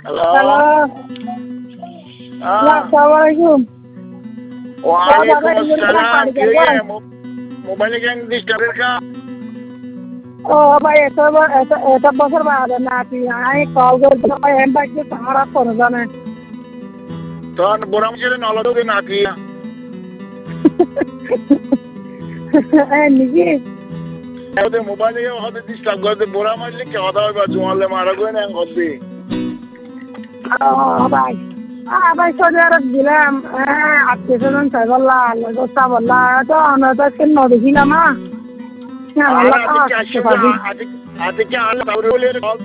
Hello. আসসালামু আলাইকুম। ওয়ালাইকুম আসসালাম। মোবাইলে কেন ডিস্টার্বের কা? ও ভাই এত বছর বাদে নাকি আমি কল করছিলাম ভাই এম ভাই কি সারা করে জানে তখন বোরাম ছেলে নলদে নাকি নাকি ওদের মোবাইলে হতে ডিস্টার্ব করতে বোরাম আসলে কে কথা হবে জুমালে মারা গো না করবে ভাই ভাই সৌদি আরব দিলাম আত্মীয় স্বজন সাইবল্লা গোসা বললা তো আমরা তো আজকে নদী ছিলাম আজকে আল্লাহ